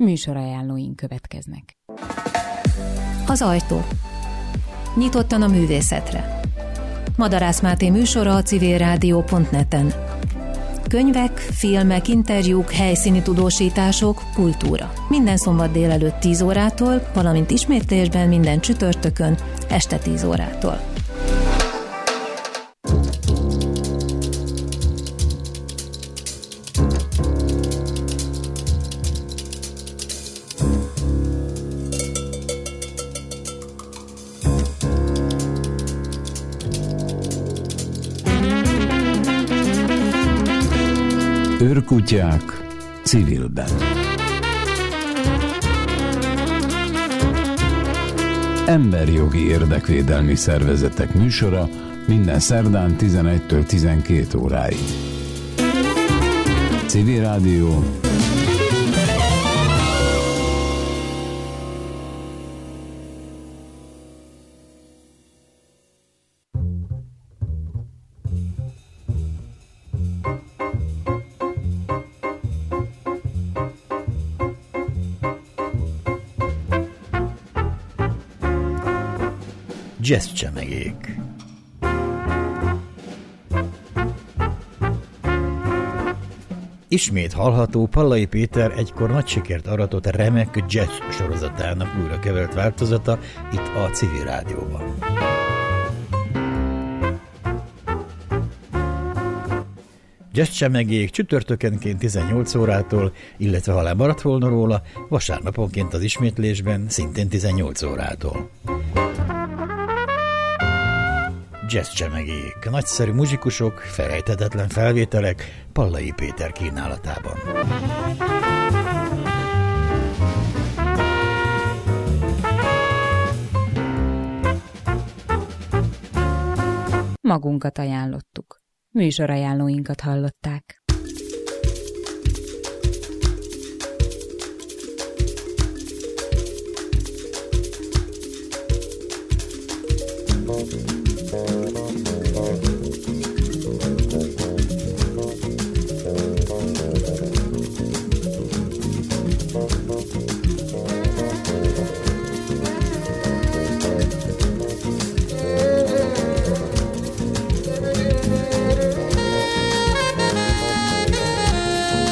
Műsorajánlóink következnek. Az ajtó. Nyitottan a művészetre. Madarász Máté műsora a civilrádió.net-en. Könyvek, filmek, interjúk, helyszíni tudósítások, kultúra. Minden szombat délelőtt 10 órától, valamint ismétlésben minden csütörtökön este 10 órától. Őrkutyák civilben. Emberjogi érdekvédelmi szervezetek műsora minden szerdán 11-től 12 óráig. Civil Rádió. Jazzcsemegék. Ismét hallható Pallai Péter egykor nagy sikert aratott remek jazz sorozatának újra kevert változata itt a Civil Rádióban. Jazzcsemegék csütörtökenként 18 órától, illetve ha lemaradt volna róla, vasárnaponként az ismétlésben szintén 18 órától. Jazzcsemegék, nagyszerű muzsikusok, felejthetetlen felvételek Pallai Péter kínálatában. Magunkat ajánlottuk. Műsorajánlóinkat hallották.